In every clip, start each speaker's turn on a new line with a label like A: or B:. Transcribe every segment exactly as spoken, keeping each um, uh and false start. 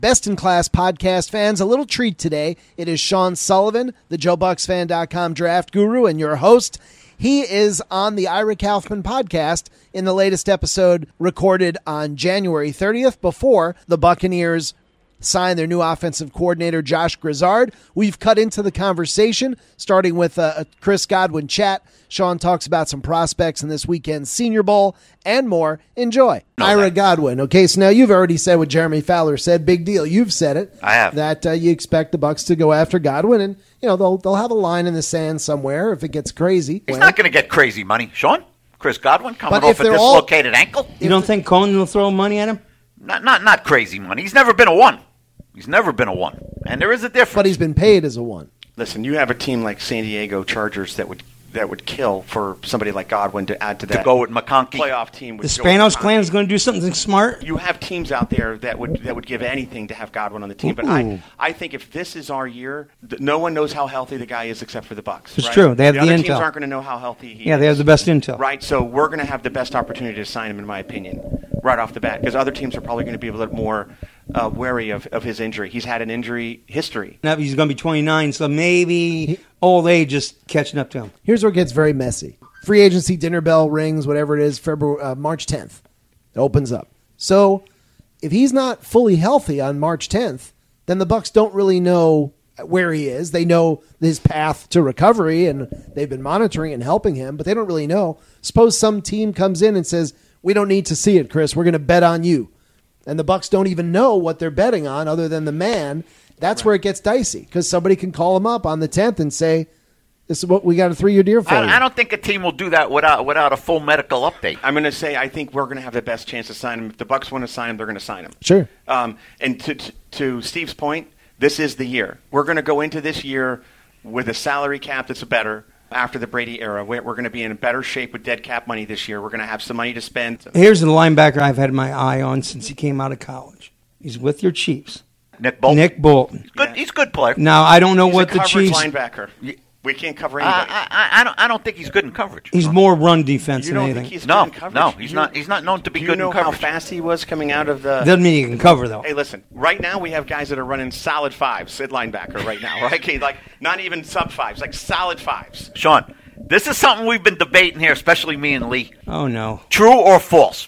A: Best-in-class podcast fans, a little treat today. It is Sean Sullivan, the Joe Bucks Fan dot com draft guru, and your host. He is on the Ira Kaufman podcast in the latest episode recorded on January thirtieth before the Buccaneers signed their new offensive coordinator, Josh Grizzard. We've cut into the conversation, starting with a Chris Godwin chat. Sean talks about some prospects in this weekend's Senior Bowl and more. Enjoy. No, Ira that. Godwin. Okay, so now you've already said what Jeremy Fowler said. Big deal. You've said it.
B: I have.
A: That uh, you expect the Bucs to go after Godwin, and you know they'll they'll have a line in the sand somewhere if it gets crazy.
B: He's
A: when,
B: not going to get crazy money, Sean. Chris Godwin coming
A: but
B: off a dislocated
A: all,
B: ankle.
C: You don't think Cohen will throw money at him?
B: Not not not crazy money. He's never been a one. He's never been a one, and there is a difference.
A: But he's been paid as a one.
D: Listen, you have a team like San Diego Chargers that would that would kill for somebody like Godwin to add to that.
B: To go with McConkey.
D: Playoff team.
C: The Spanos clan is going to do something smart.
D: You have teams out there that would that would give anything to have Godwin on the team. But I, I think if this is our year, th- no one knows how healthy the guy is except for the Bucs.
C: It's
D: right?
C: true. They have
D: the,
C: the
D: other
C: intel.
D: Teams aren't going to know how healthy he
C: yeah,
D: is.
C: they have the best intel.
D: Right, so we're going to have the best opportunity to sign him, in my opinion, right off the bat, because other teams are probably going to be a little more uh, wary of, of his injury. He's had an injury history.
C: Now he's going to be twenty-nine, so maybe old age is catching up to him.
A: Here's where it gets very messy. Free agency dinner bell rings, whatever it is, February, uh, March tenth. It opens up. So if he's not fully healthy on March tenth, then the Bucs don't really know where he is. They know his path to recovery, and they've been monitoring and helping him, but they don't really know. Suppose some team comes in and says, we don't need to see it, Chris. We're going to bet on you. And the Bucs don't even know what they're betting on other than the man. That's right. Where it gets dicey, because somebody can call him up on the tenth and say, this is what we got a three-year deal for.
B: I,
A: you.
B: I don't think a team will do that without without a full medical update.
D: I'm going to say I think we're going to have the best chance to sign him. If the Bucs want to sign him, they're going to sign him.
A: Sure.
D: Um, and to, to to Steve's point, this is the year. We're going to go into this year with a salary cap that's better after the Brady era. We're, we're going to be in better shape with dead cap money this year. We're going to have some money to spend.
C: Here's the linebacker I've had my eye on since he came out of college. He's with your Chiefs.
B: Nick Bolton.
C: Nick Bolton.
B: Good.
D: Yeah.
B: He's a good player.
C: Now, I don't know
D: He's
C: what
D: a
C: the
D: coverage
C: Chiefs...
D: linebacker. We can't cover
B: Uh,
D: anybody.
B: I, I, I don't. I don't think he's good in coverage.
C: He's more run defense
D: you
C: than
D: don't
C: anything.
D: think he's
B: No,
D: good in coverage?
B: no, he's
D: You-
B: not. He's not known to be
D: do
B: good
D: you know
B: in coverage.
D: how fast he was coming out of the...
C: Doesn't mean he can cover, though.
D: Hey, listen. Right now, we have guys that are running solid fives at linebacker right now. Right? Okay, like not even sub fives, like solid fives.
B: Sean, this is something we've been debating here, especially me and Lee.
C: Oh, no.
B: True or false?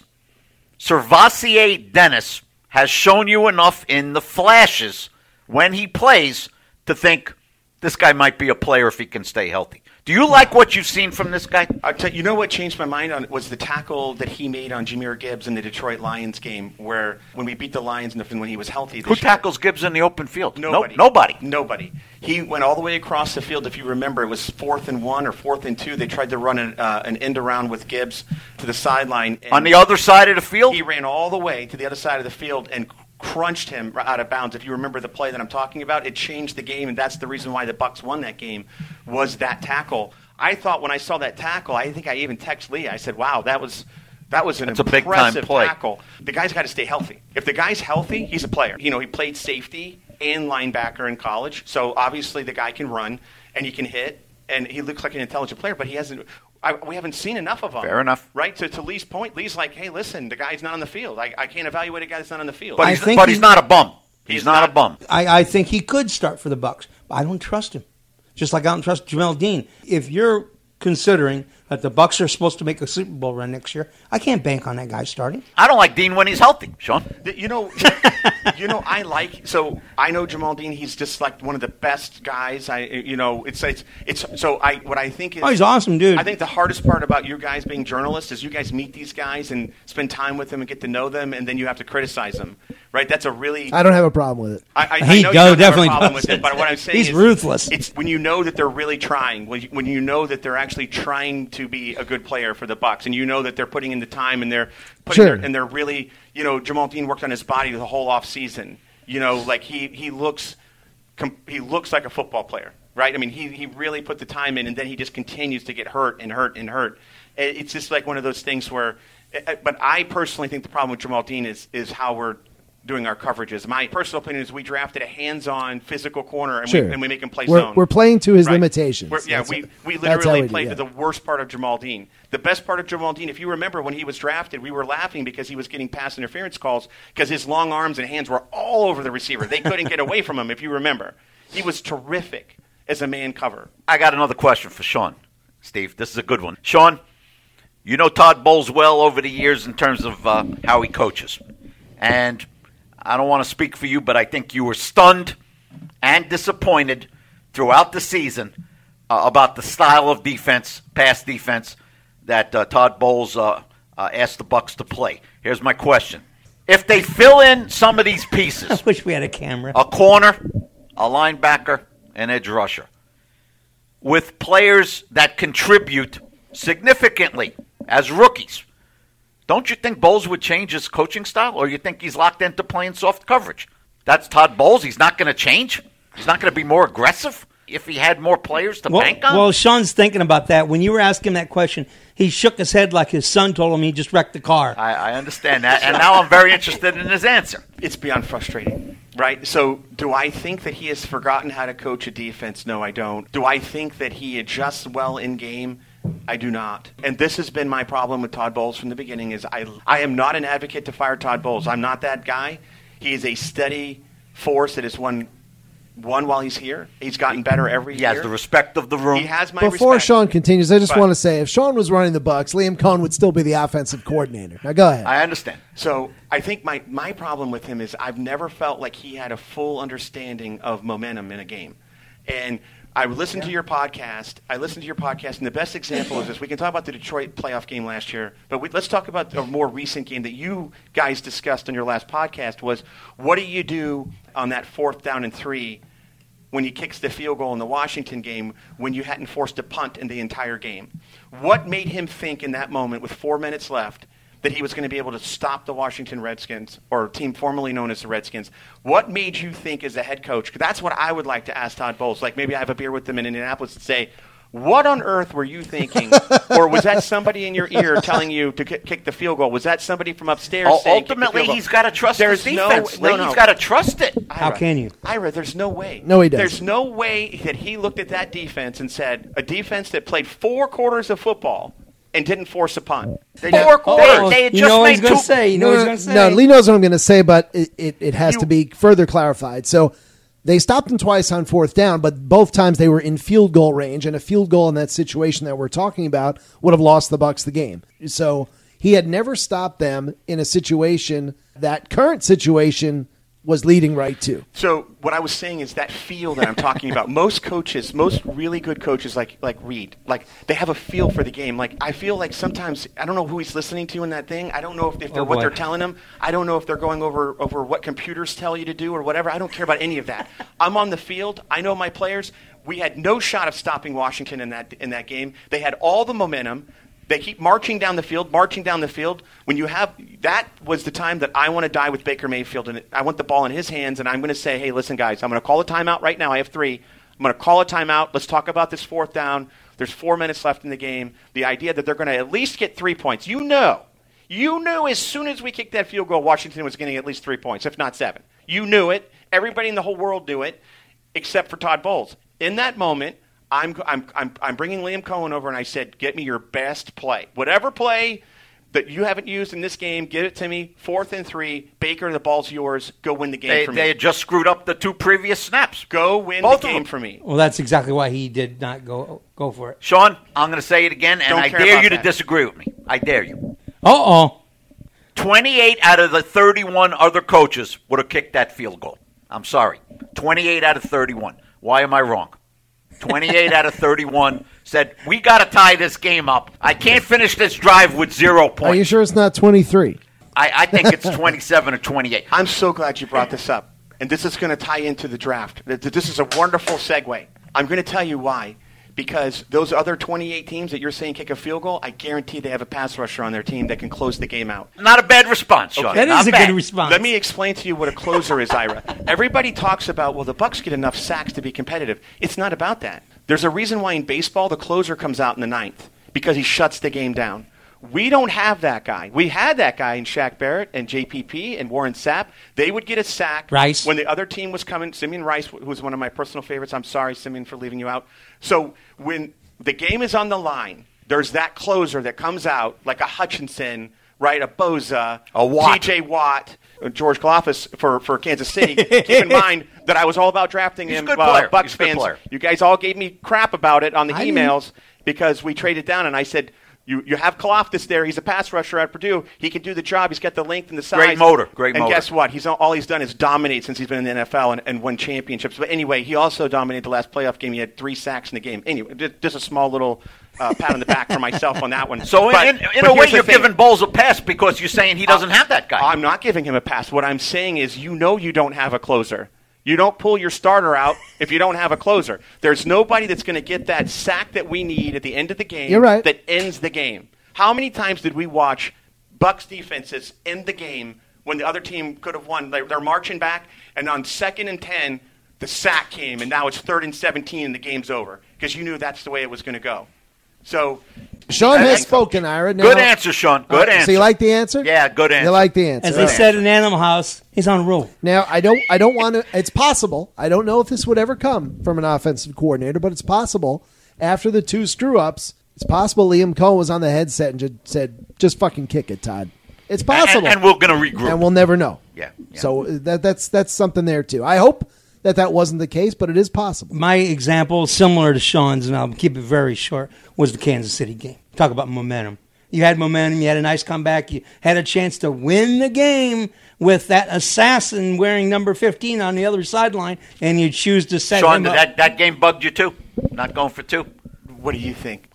B: Servassier Dennis has shown you enough in the flashes when he plays to think this guy might be a player if he can stay healthy. Do you like what you've seen from this guy?
D: I'll tell you, you know what changed my mind on was the tackle that he made on Jahmyr Gibbs in the Detroit Lions game, where when we beat the Lions and when he was healthy. This
B: Who
D: year,
B: tackles Gibbs in the open field?
D: Nobody.
B: No, nobody.
D: Nobody. He went all the way across the field. If you remember, it was fourth and one or fourth and two. They tried to run an, uh, an end around with Gibbs to the sideline.
B: On the other side of the field?
D: He ran all the way to the other side of the field and crunched him out of bounds. If you remember the play that I'm talking about, it changed the game, and that's the reason why the Bucs won that game, was that tackle. I thought when I saw that tackle, I think I even texted Lee. I said, wow, that was that was an
B: That's a big-time
D: impressive
B: play.
D: tackle. The guy's got to stay healthy. If the guy's healthy, he's a player. You know, he played safety and linebacker in college, so obviously the guy can run and he can hit, and he looks like an intelligent player, but he hasn't I, we haven't seen enough of him.
B: Fair enough.
D: Right? So to Lee's point, Lee's like, hey, listen, the guy's not on the field. I, I can't evaluate a guy that's not on the field.
B: But,
C: I
B: he's,
C: think
B: but
C: he-
B: he's not a bum. He's,
D: He's
B: not,
D: not.
B: a bum.
C: I, I think he could start for the Bucs, but I don't trust him. Just like I don't trust Jamel Dean. If you're considering that the Bucs are supposed to make a Super Bowl run next year, I can't bank on that guy starting.
B: I don't like Dean when he's healthy, Sean.
D: You know, you know, I like. So I know Jamal Dean. He's just like one of the best guys. I, you know, it's it's it's. So I, what I think is,
C: Oh, he's awesome, dude.
D: I think the hardest part about you guys being journalists is you guys meet these guys and spend time with them and get to know them, and then you have to criticize them. Right? That's a really.
A: I don't have a problem with it.
D: I, I,
C: He
D: I know
C: does-
D: you don't
C: definitely
D: have a problem
C: does.
D: with it, but what I'm saying
C: He's
D: is
C: ruthless.
D: It's when you know that they're really trying, when you, when you know that they're actually trying to be a good player for the Bucs, and you know that they're putting in the time and they're putting
A: Sure.
D: their, and they're really, you know, Jamal Dean worked on his body the whole off season. You know, like he he looks com- he looks like a football player, right? I mean, he he really put the time in, and then he just continues to get hurt and hurt and hurt. It- It's just like one of those things where. But I personally think the problem with Jamal Dean is is how we're doing our coverages. My personal opinion is we drafted a hands-on physical corner, and,
A: Sure.
D: we, and we make him play
A: We're,
D: zone.
A: we're playing to his
D: Right.
A: limitations.
D: We're, yeah,
A: That's
D: we,
A: what-
D: we
A: that's how
D: literally
A: we do,
D: played
A: yeah.
D: to the worst part of Jamal Dean. The best part of Jamal Dean, if you remember when he was drafted, we were laughing because he was getting pass interference calls because his long arms and hands were all over the receiver. They couldn't get away from him, if you remember. He was terrific as a man cover.
B: I got another question for Sean. Steve, this is a good one. Sean, you know Todd Bowles well over the years in terms of uh, how he coaches. And I don't want to speak for you, but I think you were stunned and disappointed throughout the season uh, about the style of defense, pass defense, that uh, Todd Bowles uh, uh, asked the Bucs to play. Here's my question. If they fill in some of these
C: I
B: pieces,
C: wish we had a camera.
B: a corner, a linebacker, an edge rusher, with players that contribute significantly as rookies, don't you think Bowles would change his coaching style, or you think he's locked into playing soft coverage? That's Todd Bowles. He's not going to change. He's not going to be more aggressive if he had more players to
C: Well,
B: bank on.
C: well, Sean's thinking about that. When you were asking that question, he shook his head like his son told him he just wrecked the car.
B: I, I understand that, and now I'm very interested in his answer.
D: It's beyond frustrating, right? So do I think that he has forgotten how to coach a defense? No, I don't. Do I think that he adjusts well in game? I do not. And this has been my problem with Todd Bowles from the beginning is I, I am not an advocate to fire Todd Bowles. I'm not that guy. He is a steady force that has won, won while he's here. He's gotten better every
B: He
D: year.
B: has the respect of the room.
D: He has my
A: Before
D: respect.
A: Sean continues, I just
D: But-
A: want to say, if Sean was running the Bucs, Liam Cohen would still be the offensive coordinator. Now go ahead.
B: I understand.
D: So I think my, my problem with him is I've never felt like he had a full understanding of momentum in a game. And I listened to your podcast. I listened to your podcast, and the best example is this. We can talk about the Detroit playoff game last year, but we, let's talk about a more recent game that you guys discussed on your last podcast was what do you do on that fourth down and three when he kicks the field goal in the Washington game when you hadn't forced a punt in the entire game? What made him think in that moment with four minutes left that he was going to be able to stop the Washington Redskins, or a team formerly known as the Redskins? What made you think as a head coach? 'Cause that's what I would like to ask Todd Bowles. Like maybe I have a beer with them in Indianapolis and say, what on earth were you thinking? Or was that somebody in your ear telling you to k- kick the field goal? Was that somebody from upstairs
B: U-
D: saying, kick the
B: Ultimately,
D: field goal?
B: he's got to trust
D: There's
B: his
D: no-
B: defense.
D: no,
B: Lee.
D: no.
B: He's got to trust it.
C: How
D: Ira,
C: can you?
D: Ira, there's no way.
A: No, he doesn't.
D: There's no way that he looked at that defense and said, a defense that played four quarters of football and didn't force a punt.
B: They,
C: Oh,
B: they,
D: Four quarters.
B: they had
C: you
B: just
C: know what
B: made
C: he's going
B: two.
C: to say. You know what he's going to say.
A: No, Lee knows what I'm going to say, but it, it, it has
D: You-
A: to be further clarified. So they stopped him twice on fourth down, but both times they were in field goal range, and a field goal in that situation that we're talking about would have lost the Bucs the game. So he had never stopped them in a situation that current situation was leading right to.
D: So what I was saying is that feel that I'm talking about. Most coaches, most really good coaches like like Reed, like they have a feel for the game. Like I feel like sometimes I don't know who he's listening to in that thing. I don't know if, if they're
C: Oh,
D: what
C: boy.
D: they're telling him. I don't know if they're going over over what computers tell you to do or whatever. I don't care about any of that. I'm on the field. I know my players. We had no shot of stopping Washington in that in that game. They had all the momentum. They keep marching down the field, marching down the field. When you have that was the time that I want to die with Baker Mayfield, and I want the ball in his hands. And I'm going to say, hey, listen, guys, I'm going to call a timeout right now. I have three. I'm going to call a timeout. Let's talk about this fourth down. There's four minutes left in the game. The idea that they're going to at least get three points. You know, you knew as soon as we kicked that field goal, Washington was getting at least three points, if not seven. You knew it. Everybody in the whole world knew it, except for Todd Bowles. In that moment, I'm, I'm, I'm, I'm bringing Liam Cohen over, and I said, get me your best play. Whatever play that you haven't used in this game, give it to me. Fourth and three. Baker, the ball's yours. Go win the game
B: They,
D: for me.
B: they had just screwed up the two previous snaps.
D: Go win
B: Both
D: the
B: of
D: game
B: them.
D: for me.
C: Well, that's exactly why he did not go go for it.
B: Sean, I'm going to say it again, and
D: Don't
B: I
D: care
B: dare
D: about
B: you to
D: that.
B: disagree with me. I dare you.
C: Uh-oh.
B: twenty-eight out of the thirty-one other coaches would have kicked that field goal. I'm sorry. twenty-eight out of thirty-one. Why am I wrong? twenty-eight out of thirty-one said, we got to tie this game up. I can't finish this drive with zero points.
A: Are you sure it's not twenty-three?
B: I, I think it's twenty-seven or twenty-eight.
D: I'm so glad you brought this up. And this is going to tie into the draft. Th- This is a wonderful segue. I'm going to tell you why. Because those other twenty-eight teams that you're saying kick a field goal, I guarantee they have a pass rusher on their team that can close the game out.
B: Not a bad response, Sean.
C: That
B: Not
C: is a
B: bad.
C: good response.
D: Let me explain to you what a closer is, Ira. Everybody talks about, well, the Bucs get enough sacks to be competitive. It's not about that. There's a reason why in baseball the closer comes out in the ninth, because he shuts the game down. We don't have that guy. We had that guy in Shaq Barrett and J P P and Warren Sapp. They would get a sack.
C: Rice.
D: When the other team was coming, Simeon Rice, who was one of my personal favorites. I'm sorry, Simeon, for leaving you out. So when the game is on the line, there's that closer that comes out like a Hutchinson, right, a Boza,
B: A Watt.
D: T J Watt, George Kalafis for, for Kansas City. Keep in mind that I was all about drafting
B: He's a
D: him.
B: good
D: uh,
B: player.
D: Bucks
B: He's a good
D: fans,
B: player.
D: you guys all gave me crap about it on the
C: I
D: emails because we traded down, and I said, you you have Kalafdis there. He's a pass rusher at Purdue. He can do the job. He's got the length and the size.
B: Great motor. Great
D: and
B: motor.
D: guess what? He's all he's done is dominate since he's been in the N F L and, and won championships. But anyway, he also dominated the last playoff game. He had three sacks in the game. Anyway, just, just a small little uh, pat on the back for myself on that one.
B: So
D: But-
B: in, in, in
D: but
B: a way,
D: here's the
B: you're
D: thing.
B: giving Bowles a pass because you're saying he doesn't have that guy.
D: I'm not giving him a pass. What I'm saying is, you know, you don't have a closer. You don't pull your starter out if you don't have a closer. There's nobody that's going to get that sack that we need at the end of the game
A: You're right.
D: that ends the game. How many times did we watch Bucks defenses end the game when the other team could have won? They're, they're marching back, and on second and ten, the sack came, and now it's third and seventeen, and the game's over because you knew that's the way it was going to go. So,
A: Sean
D: I
A: has
D: think-
A: spoken, Ira. Now-
B: Good answer, Sean. Good
A: Uh,
B: answer.
A: So you like the answer?
B: Yeah, good answer.
A: You like the answer.
C: As
A: All
C: they
A: right.
C: said in Animal House, he's on a roll.
A: Now I don't I don't want to it's possible. I don't know if this would ever come from an offensive coordinator, but it's possible after the two screw ups, it's possible Liam Cohen was on the headset and just said, just fucking kick it, Todd. It's
B: And-
A: possible.
B: And, we're going to regroup.
A: And we'll never know.
B: Yeah, yeah.
A: So that that's that's something there too. I hope that that wasn't the case, but it is possible.
C: My example, similar to Sean's, and I'll keep it very short, was the Kansas City game. Talk about momentum. You had momentum. You had a nice comeback. You had a chance to win the game with that assassin wearing number fifteen on the other sideline, and you choose to set
B: Sean,
C: him
B: did
C: up.
B: that, that game bugged you too? Not going for two?
D: what do you think?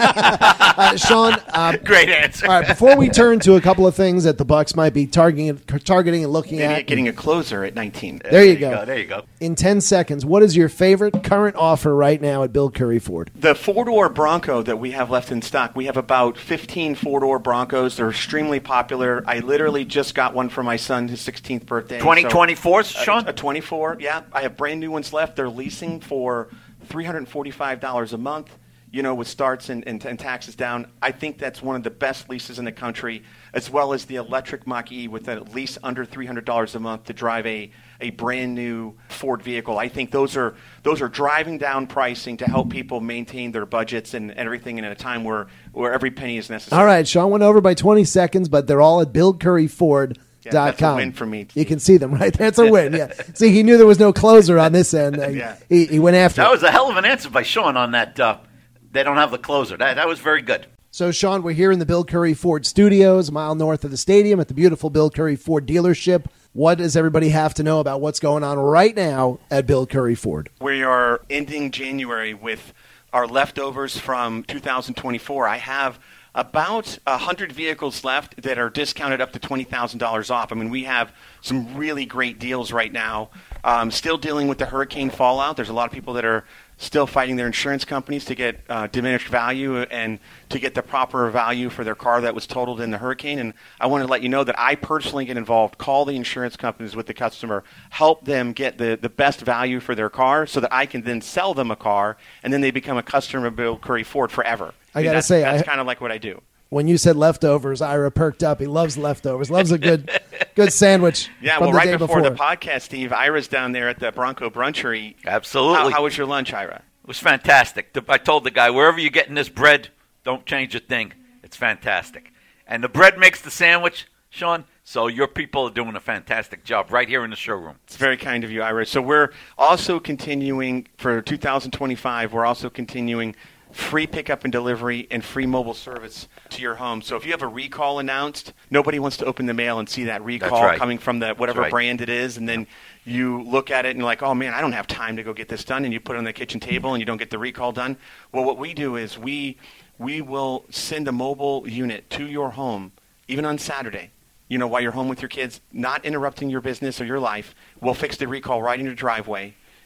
A: Uh, Sean, um,
B: Great answer.
A: all right, before we turn to a couple of things that the Bucks might be targeting targeting and looking
D: Maybe
A: at,
D: getting a closer at nineteen.
A: there you go.
B: There you go.
A: In ten seconds, what is your favorite current offer right now at Bill Curry Ford?
D: The four-door Bronco that we have left in stock, we have about fifteen four-door Broncos. They're extremely popular. I literally just got one for my son, his sixteenth birthday.
B: twenty twenty-fours,
D: So,
B: Sean?
D: A, a twenty-four, yeah. I have brand new ones left. They're leasing for three hundred forty-five dollars a month, you know, with starts and, and, and taxes down. I think that's one of the best leases in the country, as well as the electric Mach-E with a lease under three hundred dollars a month to drive a, a brand new Ford vehicle. I think those are those are driving down pricing to help people maintain their budgets and everything in a time where, where every penny is necessary.
A: All right, Sean went over by twenty seconds, but they're all at Bill Curry Ford.
D: Yeah,
A: dot
D: that's a
A: com.
D: win for me,
A: You
D: Steve.
A: can see them, right? That's a win. Yeah. See, he knew there was no closer on this end. Uh,
D: Yeah.
A: he, he went after
B: That
A: it.
B: was a hell of an answer by Sean on that. Uh, they don't have the closer. That, that was very good.
A: So, Sean, we're here in the Bill Curry Ford studios, a mile north of the stadium at the beautiful Bill Curry Ford dealership. What does everybody have to know about what's going on right now at Bill Curry Ford?
D: We are ending January with our leftovers from two thousand twenty-four. I have about one hundred vehicles left that are discounted up to twenty thousand dollars off. I mean, we have some really great deals right now. Um, still dealing with the hurricane fallout. There's a lot of people that are still fighting their insurance companies to get uh, diminished value and to get the proper value for their car that was totaled in the hurricane. And I want to let you know that I personally get involved, call the insurance companies with the customer, help them get the, the best value for their car so that I can then sell them a car, and then they become a customer of Bill Curry Ford forever.
A: I gotta
D: that's,
A: say,
D: that's
A: I-
D: kind of like what I do.
A: When you said leftovers, Ira perked up. He loves leftovers. Loves a good good sandwich.
D: Yeah,
A: from
D: well,
A: the
D: right
A: day
D: before,
A: before
D: the podcast, Steve, Ira's down there at the Bronco Brunchery.
B: Absolutely.
D: How, how was your lunch, Ira?
B: It was fantastic. The- I told the guy, wherever you're getting this bread, don't change a thing. It's fantastic. And the bread makes the sandwich, Sean, so your people are doing a fantastic job right here in the showroom.
D: It's very kind of you, Ira. So we're also continuing for two thousand twenty-five, we're also continuing free pickup and delivery and free mobile service to your home. So if you have a recall announced, nobody wants to open the mail and see that recall
B: right.
D: coming from the whatever
B: right.
D: brand it is, and then you look at it and you're like, oh man, I don't have time to go get this done, and you put it on the kitchen table and you don't get the recall done. Well, what we do is we we will send a mobile unit to your home, even on Saturday, you know, while you're home with your kids, not interrupting your business or your life. We'll fix the recall right in your driveway.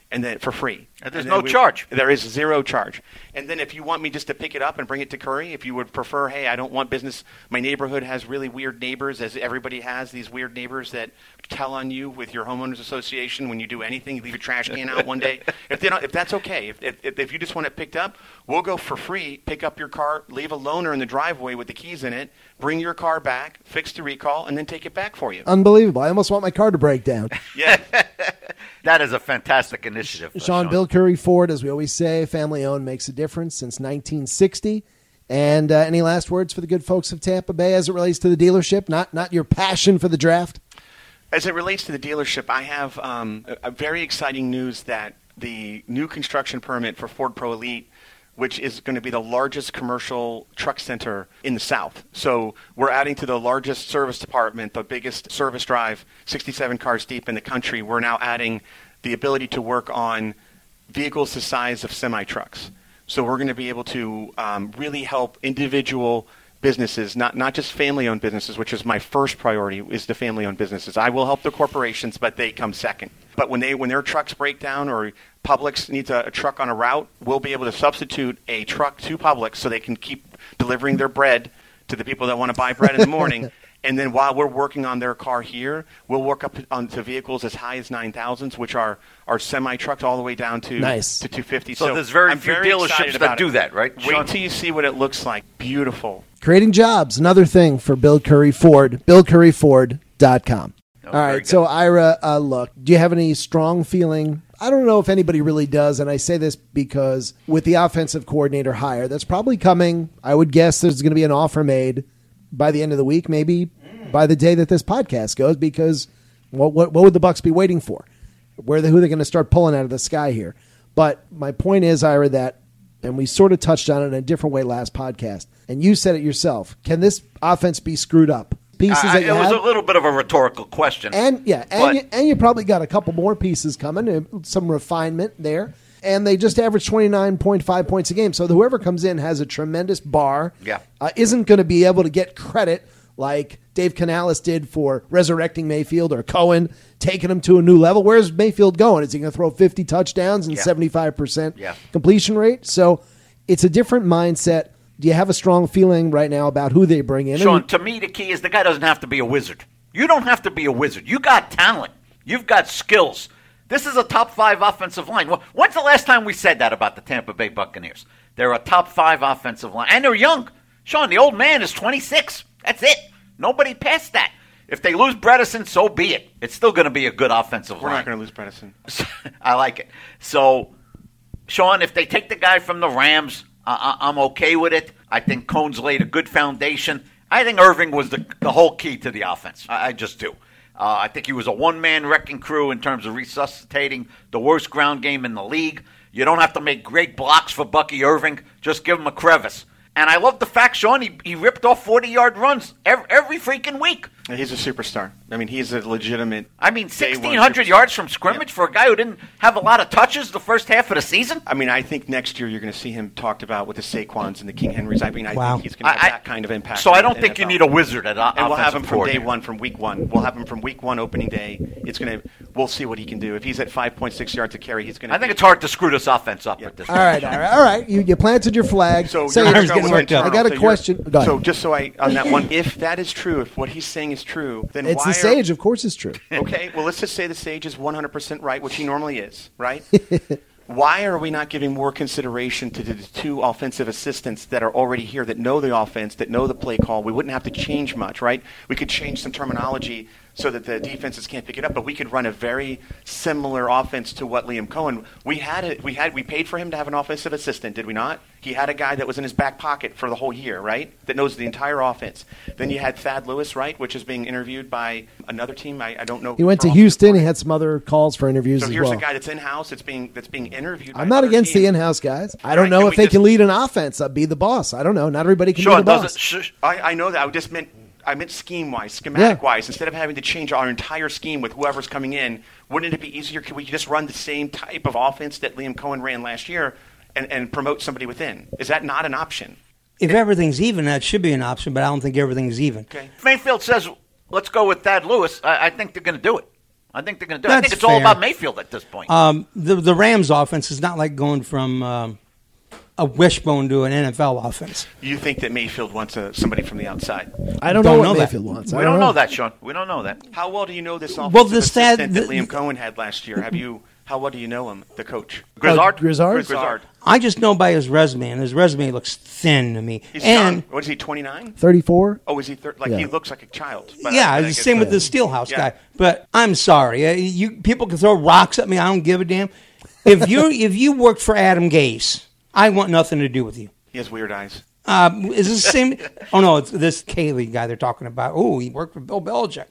D: and then for free.
B: And there's
D: and then
B: no charge.
D: There is zero charge. And then if you want me just to pick it up and bring it to Curry, if you would prefer, hey, I don't want business. My neighborhood has really weird neighbors, as everybody has these weird neighbors that tell on you with your homeowners association when you do anything. You leave your trash can out one day. If they don't, if that's okay, if, if if you just want it picked up, we'll go for free. Pick up your car, leave a loaner in the driveway with the keys in it, bring your car back, fix the recall, and then take it back for you.
A: Unbelievable. I almost want my car to break down.
D: Yeah.
B: That is a fantastic initiative. uh,
A: Sean, Bill Curry Ford, as we always say, family owned, makes a difference since nineteen sixty. And uh, any last words for the good folks of Tampa Bay as it relates to the dealership? Not not your passion for the draft?
D: As it relates to the dealership, I have um, a, a very exciting news that the new construction permit for Ford Pro Elite, which is going to be the largest commercial truck center in the South. So we're adding to the largest service department, the biggest service drive, sixty-seven cars deep in the country. We're now adding the ability to work on vehicles the size of semi-trucks. So we're going to be able to um, really help individual businesses, not not just family-owned businesses, which is my first priority, is the family-owned businesses. I will help the corporations, but they come second. But when they when their trucks break down or Publix needs a, a truck on a route, we'll be able to substitute a truck to Publix so they can keep delivering their bread to the people that want to buy bread in the morning. And then while we're working on their car here, we'll work up onto vehicles as high as nine thousands, which are, are semi-trucks all the way down to,
A: nice.
D: to two fifty.
B: So,
D: so
B: there's very
D: I'm
B: few
D: very
B: dealerships that do
D: it.
B: that, right?
D: Wait
B: Sean?
D: till you see what it looks like. Beautiful.
A: Creating jobs, another thing for Bill Curry Ford, bill curry ford dot com.
B: Oh,
A: All
B: very
A: right,
B: good.
A: so Ira, uh, look, do you have any strong feeling? I don't know if anybody really does, and I say this because with the offensive coordinator hire, that's probably coming. I would guess there's going to be an offer made by the end of the week, maybe by the day that this podcast goes, because what what, what would the Bucs be waiting for? Where the, who are they going to start pulling out of the sky here? But my point is, Ira, that, and we sort of touched on it in a different way last podcast, and you said it yourself, can this offense be screwed up? Pieces
B: I,
A: that you
B: it was
A: have?
B: a little bit of a rhetorical question.
A: And yeah, and
B: but-
A: you, and you probably got a couple more pieces coming, uh, some refinement there. And they just average twenty-nine point five points a game. So whoever comes in has a tremendous bar.
B: Yeah.
A: Uh, isn't going to be able to get credit like Dave Canales did for resurrecting Mayfield or Cohen taking him to a new level. Where's Mayfield going? Is he going to throw fifty touchdowns and
B: Yeah.
A: seventy-five percent
B: Yeah.
A: completion rate? So it's a different mindset. Do you have a strong feeling right now about who they bring in?
B: Sean, to me, the key is the guy doesn't have to be a wizard. You don't have to be a wizard. You got talent. You've got skills. This is a top five offensive line. Well, when's the last time we said that about the Tampa Bay Buccaneers? They're a top five offensive line, and they're young. Sean, the old man is twenty-six. That's it. Nobody passed that. If they lose Bredesen, so be it. It's still going to be a good offensive
D: We're
B: line.
D: not going to lose Bredesen.
B: I like it. So, Sean, if they take the guy from the Rams, uh, I'm okay with it. I think Cohn's laid a good foundation. I think Irving was the, the whole key to the offense. I, I just do. Uh, I think he was a one-man wrecking crew in terms of resuscitating the worst ground game in the league. You don't have to make great blocks for Bucky Irving. Just give him a crevice. And I love the fact, Sean, he, he ripped off forty-yard runs every, every freaking week.
D: He's a superstar. I mean, he's a legitimate.
B: I mean,
D: day one
B: sixteen hundred
D: superstar.
B: yards from scrimmage
D: Yeah.
B: for a guy who didn't have a lot of touches the first half of the season.
D: I mean, I think next year you're going to see him talked about with the Saquons and the King Henrys. I mean, I
C: Wow.
D: think he's going to have
B: I-
D: that kind of impact.
B: So
D: in
B: I
D: the
B: don't think
D: N F
B: you
D: L.
B: need a wizard at o-
D: And we'll have
B: offensive
D: him from day
B: coordinator.
D: one, from week one. We'll have him from week one, opening day. It's going to. We'll see what he can do. If he's at five point six yards a carry, he's going to.
B: I think it's hard to screw this offense up
D: Yeah.
B: at this
A: All
B: point.
A: right, all right, all right. You, you planted your flag.
D: So
A: Say
D: you're
A: it.
C: Aaron's
D: going
C: getting
D: with
C: worked up.
A: I got a
D: So you're-
A: question. Go ahead.
D: So just so I on that one, if that is true, if what he's saying is true, then
A: It's
D: why
A: the
D: are-
A: Sage, of course it's true.
D: Okay, well, let's just say the Sage is one hundred percent right, which he normally is, right? Why are we not giving more consideration to the two offensive assistants that are already here, that know the offense, that know the play call? We wouldn't have to change much, right? We could change some terminology so that the defenses can't pick it up, but we could run a very similar offense to what Liam Cohen. We had it. We had. We paid for him to have an offensive assistant, did we not? He had a guy that was in his back pocket for the whole year, right? That knows the entire offense. Then you had Thad Lewis, right, which is being interviewed by another team. I, I don't know.
A: He went
D: for
A: to
D: offensive
A: Houston. He
D: coordinator.
A: had some other calls for interviews
D: So
A: as
D: here's
A: well.
D: a guy that's in-house that's being that's being interviewed. by
A: I'm not
D: another
A: against
D: team.
A: the in-house guys. I don't
D: Right,
A: know
D: can
A: if
D: we
A: they
D: just-
A: can lead an offense. Uh, be the boss. I don't know. Not everybody can
B: Sean,
A: be the boss.
B: doesn't sh-
D: I, I know that. I just meant I meant scheme-wise, schematic-wise. Instead of having to change our entire scheme with whoever's coming in, wouldn't it be easier? Could we just run the same type of offense that Liam Cohen ran last year and, and promote somebody within? Is that not an option?
C: If everything's even, that should be an option, but I don't think everything's even.
D: Okay.
B: Mayfield says, let's go with Thad Lewis. I, I think they're going to do it. I think they're going to do it. I
C: That's
B: think it's all
C: fair.
B: about Mayfield at this point.
C: Um, the the Rams offense is not like going from um, a wishbone to an N F L offense.
D: You think that Mayfield wants a, somebody from the outside?
A: I don't,
C: Don't
A: know
C: know
A: what
C: that.
A: Mayfield wants.
B: we
A: I
B: don't know that, Sean. We don't know that.
D: How well do you know this offensive
C: Well, the stat-
D: assistant that
C: the-
D: Liam Cohen had last year? Have you? How well do you know him, the coach?
B: Grizzard?
A: Oh, Grizzard?
D: Grizzard.
C: I just know by his resume, and his resume looks thin to me.
D: He's
C: and
D: young. What is he? twenty-nine?
A: thirty-four.
D: Oh, is he? Thir- like
A: Yeah.
D: he looks like a child. But
C: yeah,
D: I, I
C: it's the
D: guess-
C: same with the Steelhouse
D: Yeah.
C: guy. But I'm sorry, uh, you people can throw rocks at me. I don't give a damn. If you if you worked for Adam Gase, I want nothing to do with you.
D: He has weird eyes.
C: Uh, is this the same? Oh no, it's this Cayley guy they're talking about. Oh, he worked for Bill Belichick.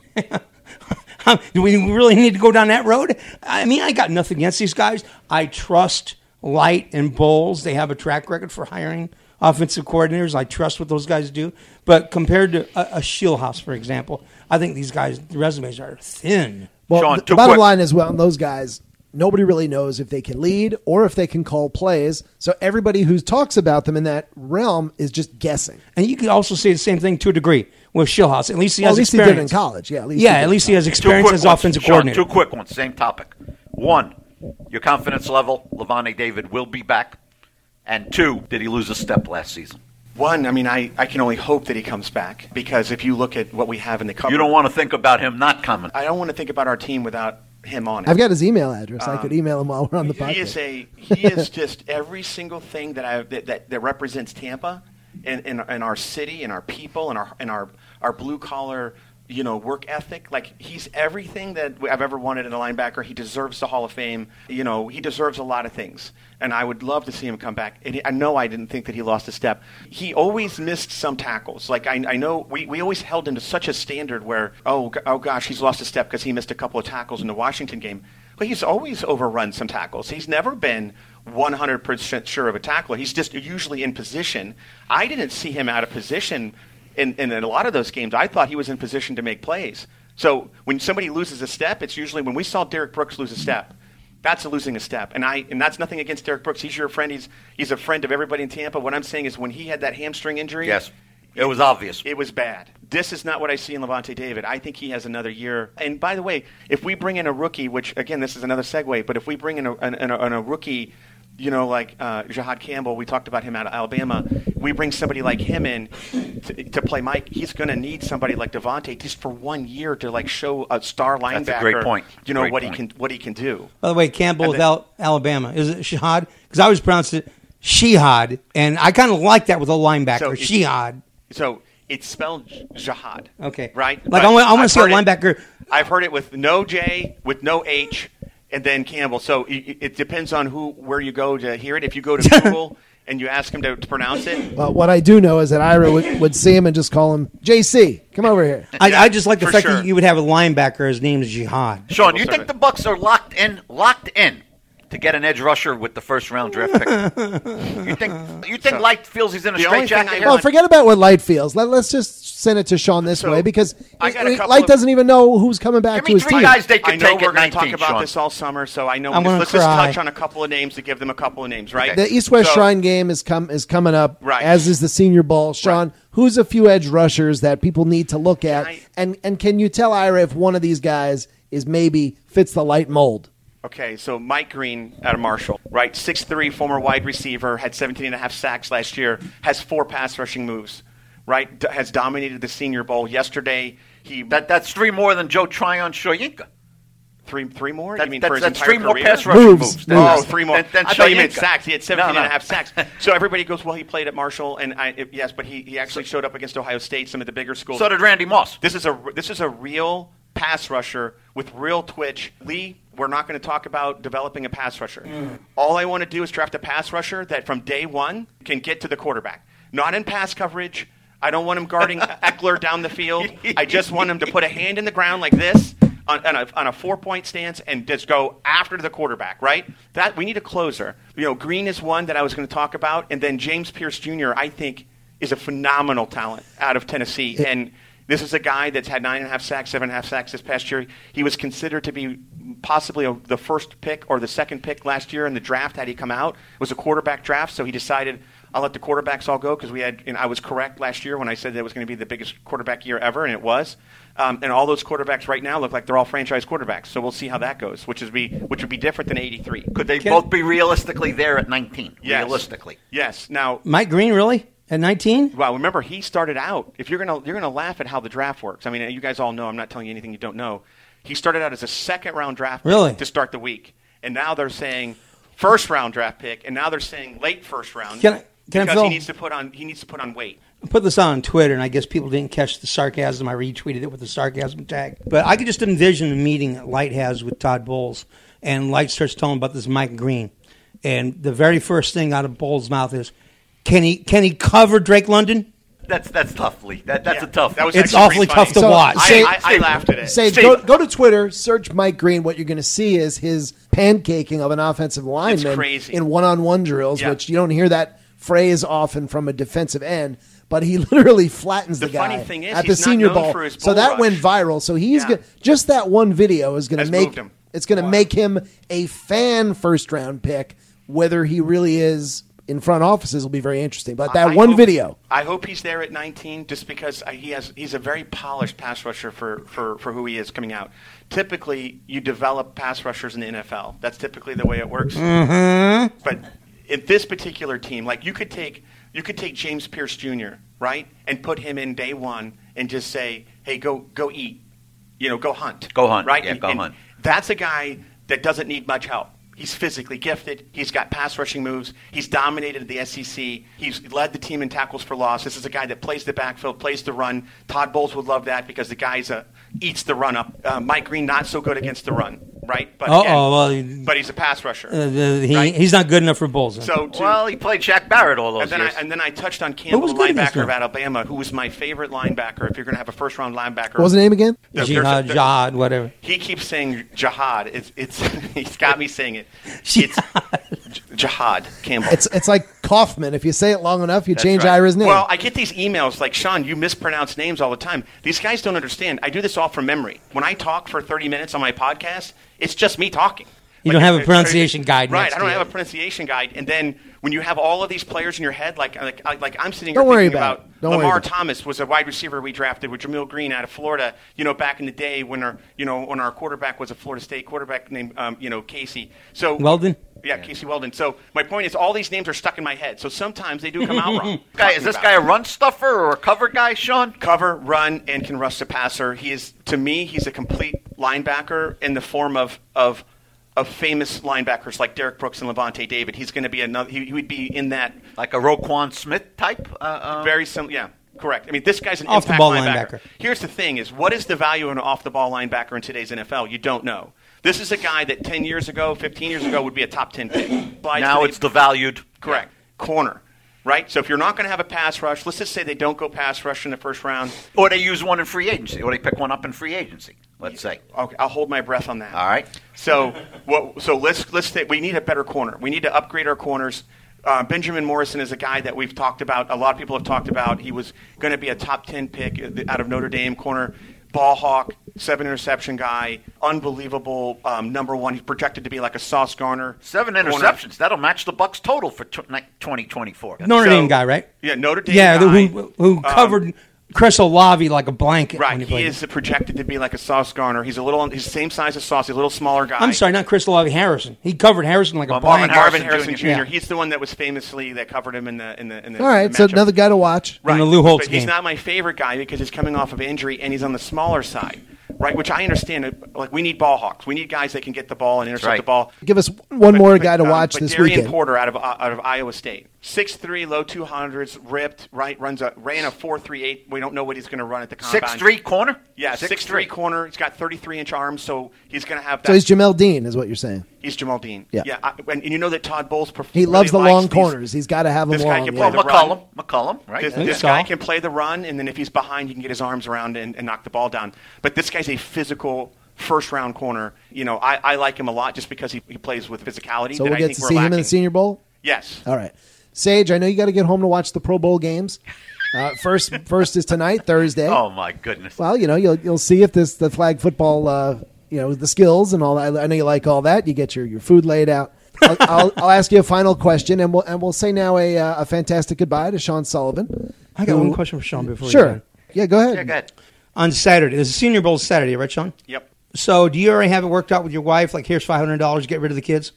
C: Do we really need to go down that road? I mean, I got nothing against these guys. I trust Light and Bowles. They have a track record for hiring offensive coordinators. I trust what those guys do. But compared to a, a Shieldhouse, for example, I think these guys' resumes are thin.
A: Well,
B: Sean,
A: the,
B: too
A: the bottom
B: quick.
A: line is, well, those guys, nobody really knows if they can lead or if they can call plays. So everybody who talks about them in that realm is just guessing.
C: And you could also say the same thing to a degree with Shieldhouse. At least he
A: Well,
C: has
A: at least he
C: experience.
A: did in college. Yeah, at least
C: yeah,
A: he did
C: at
A: in
C: least he has
B: Two
C: experience
B: quick
C: as
B: ones,
C: offensive
B: Sean,
C: coordinator.
B: Two quick ones, same topic. One, your confidence level, Levante David will be back. And two, did he lose a step last season?
D: One, I mean, I, I can only hope that he comes back because if you look at what we have in the cupboard,
B: You don't want to think about him not coming.
D: I don't want to think about our team without him on it.
A: I've got his email address. I could email him while we're on the podcast.
D: He is a he is just every single thing that I that, that, that represents Tampa and, and and our city and our people and our and our our blue collar you know work ethic. Like he's everything that I've ever wanted in a linebacker. He deserves the Hall of Fame. You know he deserves a lot of things, and I would love to see him come back. And I know I didn't think that he lost a step. He always missed some tackles. Like I, I know we, we always held him to such a standard where oh oh gosh he's lost a step because he missed a couple of tackles in the Washington game. But he's always overrun some tackles. He's never been one hundred percent sure of a tackler. He's just usually in position. I didn't see him out of position in, in a lot of those games. I thought he was in position to make plays. So when somebody loses a step, it's usually when we saw Derek Brooks lose a step. That's a losing a step. And I and that's nothing against Derek Brooks. He's your friend. He's he's a friend of everybody in Tampa. What I'm saying is when he had that hamstring injury,
B: Yes, it was obvious.
D: it was bad. This is not what I see in Levante David. I think he has another year. And by the way, if we bring in a rookie, which again, this is another segue, but if we bring in a, an, an, an, a rookie, you know, like uh, Jahad Campbell, we talked about him out of Alabama. We bring somebody like him in to, to play Mike. He's going to need somebody like Devontae just for one year to like show a star linebacker.
B: That's a great point.
D: You know
B: Great
D: what
B: point.
D: he can what he can do.
C: By the way, Campbell
D: And
C: with
D: then-
C: Al- Alabama. Is it Shahad? Because I always pronounced it Shehad, and I kind of like that with a linebacker.
D: So it-
C: Shehad.
D: So it's spelled Jahad.
C: Okay.
D: Right?
C: Like,
D: But
C: I want, I want
D: I've
C: to see a
D: heard it-
C: linebacker.
D: I've heard it with no J, with no H, and then Campbell. So it, it depends on who, where you go to hear it. If you go to Google and you ask him to, to pronounce it,
A: Well, what I do know is that Ira would, would see him and just call him J C. Come over here.
C: I,
D: Yeah,
C: I just like the
D: for
C: fact
D: sure.
C: that you would have a linebacker. His name is Jihad.
B: Sean,
D: Civil
B: you think
D: servant.
B: the Bucks are locked in, locked in to get an edge rusher with the first round draft pick? you think you think
D: So,
B: Light feels he's in a
D: the only thing
B: straitjacket?
D: I
B: here?
A: Well, forget about what Light feels. Let, let's just send it to Sean this
D: So,
A: way because
D: I got a
A: it-
D: couple
A: Light
D: of-
A: doesn't even know who's coming back
B: Give
A: to
B: me
A: his
B: three
A: team.
B: guys they could
D: I know
B: take
D: we're
B: at
D: going to talk
B: nineteen,
D: about
B: Sean.
D: this all summer, so I know
C: I'm gonna
D: let's just
C: cry.
D: touch on a couple of names to give them a couple of names, right?
A: The East West
D: So-
A: Shrine game is come is coming up,
D: Right.
A: as is the Senior Bowl. Sean,
D: Right.
A: who's a few edge rushers that people need to look at,
D: I-
A: and and can you tell Ira if one of these guys is maybe fits the Light mold?
D: Okay, so Mike Green out of Marshall, right? six three, former wide receiver, had seventeen and a half sacks last year, has four pass rushing moves, right? D- has dominated the Senior Bowl. Yesterday, he
B: That that's three more than Joe Tryon Shoyinka.
D: three three more.
B: That,
D: you mean
B: that's
D: for his
B: that's
D: entire
B: three more
D: career?
B: pass rushing
A: Moves.
B: moves.
A: Moves.
D: Oh, three more.
B: Than, than
D: I thought you meant
B: Shoyinka.
D: sacks. He had seventeen
B: No,
D: and
B: no.
D: a half sacks. So everybody goes, well, he played at Marshall, and I, it- yes, but he, he actually showed up against Ohio State, some of the bigger schools.
B: So did Randy Moss.
D: This is a this is a real pass rusher with real twitch. Lee, we're not going to talk about developing a pass rusher.
B: Mm.
D: All I want to do is draft a pass rusher that from day one can get to the quarterback. Not in pass coverage. I don't want him guarding Eckler down the field. I just want him to put a hand in the ground like this on, on a, on a four-point stance and just go after the quarterback, right? That we need a closer. You know, Green is one that I was going to talk about, and then James Pierce Junior, I think, is a phenomenal talent out of Tennessee. And this is a guy that's had nine and a half sacks, seven and a half sacks this past year. He was considered to be possibly a, the first pick or the second pick last year in the draft had he come out. It was a quarterback draft, so he decided, I'll let the quarterbacks all go because we had. And I was correct last year when I said that it was going to be the biggest quarterback year ever, and it was. Um, and all those quarterbacks right now look like they're all franchise quarterbacks. So we'll see how that goes, which is be which would be different than eighty-three.
B: Could they
C: Can-
B: both be realistically there at nineteen?
D: Yes.
B: Realistically.
D: Yes. Now,
C: Mike Green, really? At nineteen?
D: well, remember he started out. If you're gonna you're gonna laugh at how the draft works. I mean, you guys all know. I'm not telling you anything you don't know. He started out as a second round draft pick
C: Really?
D: to start the week, and now they're saying first round draft pick, and now they're saying late first round.
C: Can I- can I
D: because
C: fill-
D: he needs to put on he needs to put on weight.
C: I put this on Twitter, and I guess people didn't catch the sarcasm. I retweeted it with the sarcasm tag. But I could just envision the meeting that Light has with Todd Bowles, and Light starts telling about this Mike Green. And the very first thing out of Bowles' mouth is, can he can he cover Drake London?
B: That's that's tough, Lee. That, that's
D: Yeah,
B: a tough
D: that was
B: one.
C: It's
D: actually
C: awfully
D: pretty funny.
C: tough to
A: So,
C: watch.
D: I,
A: Say-
D: I, I laughed at it.
A: Say,
B: Steve.
A: go, go to Twitter, search Mike Green. What you're going to see is his pancaking of an offensive lineman
D: crazy.
A: in one-on-one drills,
D: Yeah.
A: which you don't hear that phrase often from a defensive end. But he literally flattens the,
D: The
A: guy
D: funny thing is,
A: at the
D: he's not
A: Senior
D: known
A: Bowl.
D: for his
A: So
D: bull
A: that
D: rush.
A: went viral. So he's
D: Yeah.
A: gonna, just that one video is going to
D: Has
A: make
D: moved him.
A: it's going to make him a fan first round pick. Whether he really is in front offices will be very interesting. But that
D: I
A: one
D: hope-
A: video.
D: I hope he's there at nineteen, just because I- he has. He's a very polished pass rusher for, for, for who he is coming out. Typically, you develop pass rushers in the N F L. That's typically the way it works.
C: Mm-hmm.
D: But in this particular team, like you could take you could take James Pierce Junior, right, and put him in day one and just say, "Hey, go go eat, you know, go hunt,
B: Go hunt.
D: right?
B: Yeah,
D: And-
B: go
D: and
B: hunt.
D: That's a guy that doesn't need much help. He's physically gifted. He's got pass rushing moves. He's dominated the S E C. He's led the team in tackles for loss. This is a guy that plays the backfield, plays the run. Todd Bowles would love that because the guy's a eats the run up. Uh, Mike Green not so good against the run, right? But
C: Uh-oh,
D: again,
C: well, he-
D: but he's a pass rusher.
C: Uh, the- he,
D: Right.
C: He's not good enough for Bowles. then.
D: So to,
B: Well, he played Shaq Barrett all those
D: and then, I,
B: years.
D: and then I touched on Campbell,
C: was
D: the
C: good against
D: linebacker of
C: him?
D: Alabama, who was my favorite linebacker. If you're going to have a first round linebacker,
A: What was the name again?
D: There- there's a-
C: Jihad,
D: there-
C: Jihad, whatever.
D: He keeps saying jihad. It's it's he's got me saying it. It's j- jihad Campbell.
A: It's it's like Kaufman. If you say it long enough, you
B: That's
A: change
B: right.
A: Ira's name.
D: Well, I get these emails like, Sean, you mispronounce names all the time. These guys don't understand. I do this all from memory. When I talk for thirty minutes on my podcast, it's just me talking.
C: You
D: Like,
C: don't have a
D: it's-
C: pronunciation guide
D: Right,
C: next
D: I don't
C: to
D: have
C: you.
D: a pronunciation guide. And then when you have all of these players in your head, like like, like I'm sitting here
A: Don't worry
D: thinking
A: about
D: about,
A: it. Don't worry
D: Lamar
A: about it.
D: Thomas was a wide receiver we drafted with Jamil Green out of Florida, you know, back in the day when our, you know, when our quarterback was a Florida State quarterback named, um, you know, Casey. So
C: Weldon?
D: Yeah, Casey Weldon. So my point is all these names are stuck in my head. So sometimes they do come out wrong.
B: Guy, is this
D: Talking
B: guy a
D: about
B: run stuffer or a cover guy, Sean?
D: cover, run, and can rush the passer? He is, to me, he's a complete linebacker in the form of of of famous linebackers like Derek Brooks and Levante David. He's going to be another. He, he would be in that
B: Like a Roquan Smith type? Uh, uh,
D: very similar. Yeah, correct. I mean, this guy's an
C: Off the
D: impact
C: ball
D: linebacker.
C: linebacker.
D: Here's the thing: is what is the value of an off the ball linebacker in today's N F L? You don't know. This is a guy that ten years ago, fifteen years ago, would be a top ten pick. Slides
B: now
D: to the-
B: it's devalued.
D: Correct. Corner. Right? So if you're not going to have a pass rush, let's just say they don't go pass rush in the first round.
B: Or they use one in free agency, or they pick one up in free agency, let's say.
D: Okay, I'll hold my breath on that.
B: All right.
D: So what? So let's let's say we need a better corner. We need to upgrade our corners. Uh, Benjamin Morrison is a guy that we've talked about. A lot of people have talked about. He was going to be a top ten pick out of Notre Dame corner. Ball hawk, seven interception guy, unbelievable um, number one. He's projected to be like a Sauce Gardner.
B: Seven
D: corner.
B: interceptions. That'll match the Bucks total for twenty twenty-four.
C: Notre
D: So-
C: Dame guy, right?
D: Yeah, Notre Dame
C: Yeah, the-
D: guy.
C: who, who
D: Um,
C: covered Chris Olave like a blanket.
D: Right,
C: when he
D: he
C: played.
D: is projected to be like a Sauce Gardner. He's a little, he's the same size as Sauce. He's a little smaller guy.
C: I'm sorry, not Chris Olave, Harrison. He covered Harrison like a
B: Well, Marvin
C: blanket.
D: Marvin
B: Harrison
D: Harrison
B: Junior
D: Junior
C: Yeah.
D: He's the one that was famously that covered him in the in the in the.
A: All right,
D: in the
A: so
D: matchup.
A: another guy to watch.
D: Right.
C: In the Lou Holtz
D: but he's
C: game.
D: not my favorite guy because he's coming off of injury and he's on the smaller side, right? Which I understand. Like we need ball hawks. We need guys that can get the ball and intercept
B: right.
D: the ball.
A: Give us one
D: But-
A: more
D: but,
A: guy to
D: um,
A: watch
D: but
A: this
D: Darian
A: weekend.
D: Porter out of uh, out of Iowa State, six three, low two hundreds, ripped. Right, runs a ran a four three eight. We don't know what he's going to run at the combine.
B: Six three corner?
D: Yeah,
B: six,
D: six three corner. He's got thirty three inch arms, so he's going to have. That.
A: So he's Jamel Dean, is what you're saying.
D: He's Jamal Dean.
A: Yeah.
D: yeah. I, and, and you know that Todd Bowles. Pref-
A: He loves the
D: really
A: long
D: likes these-
A: corners. He's got to have them
D: this guy
A: long.
D: can
A: yeah.
D: play the
B: McCollum. McCollum, right?
D: This,
C: think
D: this
C: so.
D: guy can play the run, and then if he's behind, he can get his arms around and, and knock the ball down. But this guy's a physical first round corner. You know, I, I like him a lot just because he, he plays with physicality.
A: So
D: that
A: we'll
D: I
A: get
D: think
A: to
D: we're
A: see him in
D: lacking.
A: the Senior Bowl?
D: Yes.
A: All right. Sage, I know you got to get home to watch the Pro Bowl games. Uh, first first is tonight, Thursday.
B: Oh, my goodness.
A: Well, you know, you'll you'll see if this the flag football, uh, you know, the skills and all that. I know you like all that. You get your, your food laid out. I'll, I'll, I'll ask you a final question, and we'll and we'll say now a uh, a fantastic goodbye to Sean Sullivan.
C: I got
A: who,
C: one question for Sean before.
A: Sure.
C: We go.
A: Yeah, go ahead.
B: Yeah, go ahead.
C: On Saturday, there's a Senior Bowl Saturday, right, Sean?
D: Yep.
C: So, do you already have it worked out with your wife? Like, here's five hundred dollars, get rid of the kids?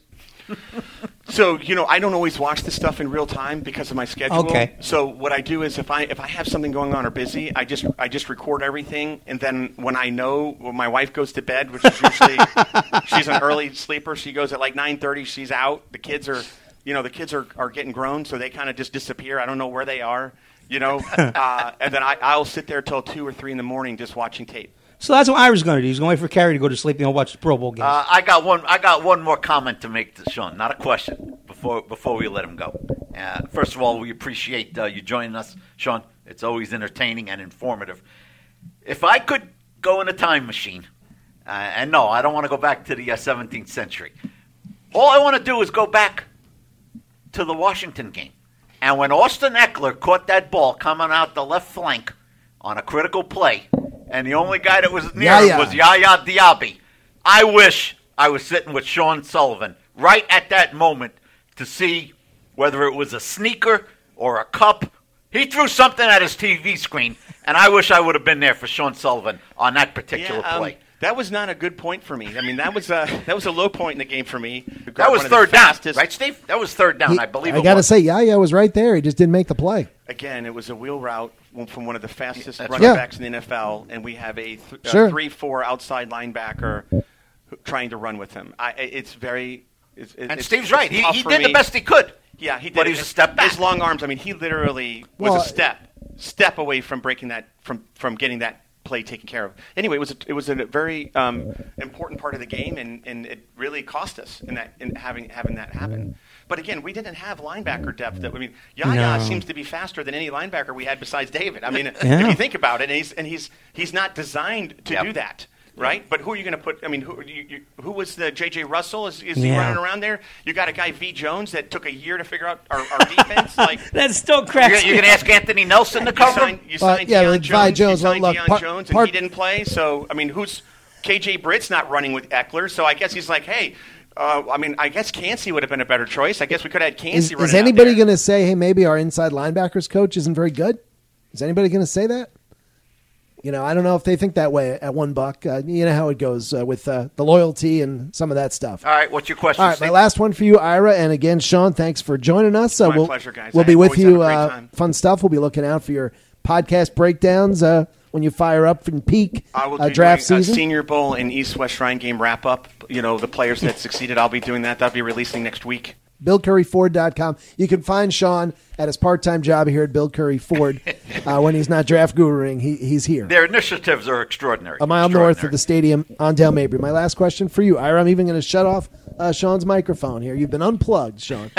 D: So, you know, I don't always watch this stuff in real time because of my schedule.
C: Okay.
D: So what I do is if I if I have something going on or busy, I just I just record everything, and then when I know when my wife goes to bed, which is usually she's an early sleeper, she goes at like nine thirty, she's out. The kids are, you know, the kids are, are getting grown, so they kind of just disappear. I don't know where they are, you know. uh, and then I, I'll sit there till two or three in the morning just watching tape.
C: So that's what Ira's going to do. He's going to wait for Carrie to go to sleep, and he'll watch the Pro Bowl game.
B: Uh, I got one. I got one more comment to make to Sean, not a question. Before before we let him go. Uh, first of all, we appreciate uh, you joining us, Sean. It's always entertaining and informative. If I could go in a time machine, uh, and no, I don't want to go back to the uh, seventeenth century. All I want to do is go back to the Washington game, and when Austin Eckler caught that ball coming out the left flank on a critical play. And the only guy that was near
A: Yaya.
B: him was Yaya Diaby. I wish I was sitting with Sean Sullivan right at that moment to see whether it was a sneaker or a cup. He threw something at his T V screen, and I wish I would have been there for Sean Sullivan on that particular
D: Yeah, um,
B: play.
D: That was not a good point for me. I mean, that was a that was a low point in the game for me.
B: That was
D: One of the
B: third down,
D: fastest-
B: right, Steve? That was third down,
A: He-
B: I believe
A: I
B: it
A: got to
B: was.
A: say, Yaya was right there. He just didn't make the play.
D: Again, it was a wheel route from one of the fastest
B: That's
D: running
A: right.
D: backs in the N F L, and we have a, th-
A: Sure.
D: a three four outside linebacker who- trying to run with him. I, it's very. It's,
B: And
D: it's,
B: Steve's
D: it's
B: right. He,
D: tough
B: he
D: for
B: did the
D: me.
B: best he could.
D: Yeah, he did.
B: But he was a step back.
D: His long arms. I mean, he literally was
A: Well,
D: a step step away from breaking that from from getting that play taken care of. Anyway, it was a, it was a very um, important part of the game, and, and it really cost us in that in having having that happen. But again, we didn't have linebacker depth. That I mean, Yaya
C: No.
D: seems to be faster than any linebacker we had besides David. I mean,
C: Yeah.
D: if you think about it, and he's and he's he's not designed to
B: Yep.
D: do that. Right, but who are you going to put? I mean, who you, you, who was the J J Russell? Is, is he
C: Yeah.
D: running around there? You got a guy V Jones that took a year to figure out our, our defense. Like
C: that still
B: You're,
C: cracks
B: you're
C: me
B: going to ask Anthony Nelson to
D: you
B: cover
D: signed,
B: him?
D: you
A: Uh,
D: signed
A: yeah,
D: Deion
A: like
D: Jones,
A: Vi
D: you
A: Jones,
D: signed
A: look,
D: Deion
A: part-
D: Jones, and
A: part-
D: he didn't play. So I mean, who's K J Britt's not running with Eckler? So I guess he's like, hey, uh, I mean, I guess Cansey would have been a better choice. I guess we could have had Cansey
A: Is,
D: running
A: is anybody
D: out
A: going
D: there.
A: to say, hey, maybe our inside linebackers coach isn't very good? Is anybody going to say that? You know, I don't know if they think that way at one buck. Uh, you know how it goes uh, with uh, the loyalty and some of that stuff.
B: All right, what's your question,
A: All right,
B: Steve?
A: my last one for you, Ira, and again, Sean, thanks for joining us. Uh,
D: My
A: we'll,
D: pleasure, guys.
A: We'll
D: I
A: be with
D: always have
A: you.
D: a great
A: Uh,
D: time.
A: fun stuff. We'll be looking out for your podcast breakdowns uh, when you fire up and peak
D: I will
A: uh,
D: do
A: draft
D: doing a
A: season.
D: Senior Bowl and East West Shrine game wrap up. You know, the players that succeeded. I'll be doing that. That'll be releasing next week.
A: Bill Curry Ford dot com. You can find Sean at his part-time job here at Bill Curry Ford. uh, when he's not draft guruing, he, he's here.
B: Their initiatives are extraordinary.
A: A mile north of
B: Extraordinary.
A: the stadium on Dale Mabry. My last question for you, Ira. I'm even going to shut off uh, Sean's microphone here. You've been unplugged, Sean.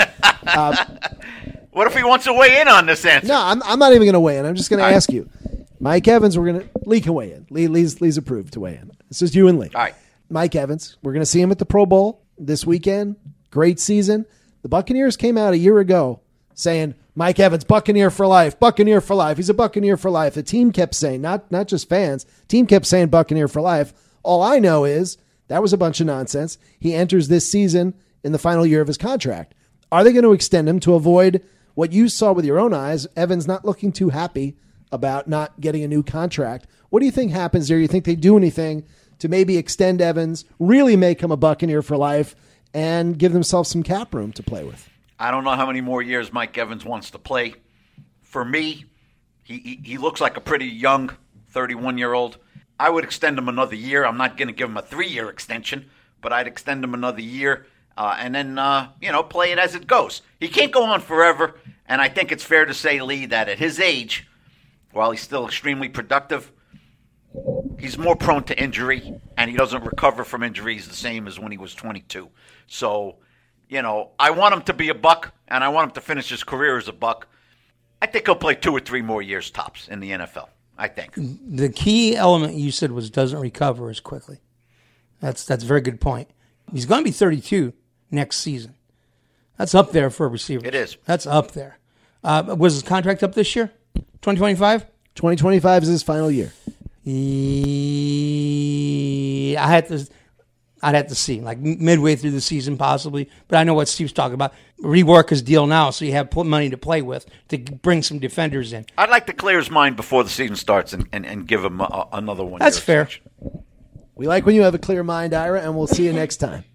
B: What if he wants to weigh in on this answer?
A: No, I'm, I'm not even going to weigh in. I'm just going
B: All
A: to
B: right.
A: ask you. Mike Evans, we're going to Lee can weigh in. Lee, Lee's, Lee's approved to weigh in. This is you and Lee.
B: All right.
A: Mike Evans, we're going to see him at the Pro Bowl this weekend. Great season. The Buccaneers came out a year ago saying, Mike Evans, Buccaneer for life, Buccaneer for life. He's a Buccaneer for life. The team kept saying, not, not just fans, team kept saying Buccaneer for life. All I know is that was a bunch of nonsense. He enters this season in the final year of his contract. Are they going to extend him to avoid what you saw with your own eyes? Evans not looking too happy about not getting a new contract. What do you think happens there? You think they do anything to maybe extend Evans, really make him a Buccaneer for life, and give themselves some cap room to play with?
B: I don't know how many more years Mike Evans wants to play. For me, he, he, he looks like a pretty young thirty-one-year-old. I would extend him another year. I'm not going to give him a three-year extension, but I'd extend him another year uh, and then, uh, you know, play it as it goes. He can't go on forever, and I think it's fair to say, Lee, that at his age, while he's still extremely productive, he's more prone to injury, and he doesn't recover from injuries the same as when he was twenty-two. So, you know, I want him to be a Buck, and I want him to finish his career as a Buck. I think he'll play two or three more years tops in the N F L, I think.
C: The key element you said was doesn't recover as quickly. That's that's a very good point. He's going to be thirty-two next season. That's up there for a receiver.
B: It is.
C: That's up there. Uh, was his contract up this year? twenty twenty-five?
A: twenty twenty-five is his final year.
C: E- I had to. I'd have to see, like midway through the season possibly. But I know what Steve's talking about. Rework his deal now so you have money to play with to bring some defenders in.
B: I'd like to clear his mind before the season starts and, and, and give him a, another one.
C: That's fair.
A: We like when you have a clear mind, Ira, and we'll see you next time.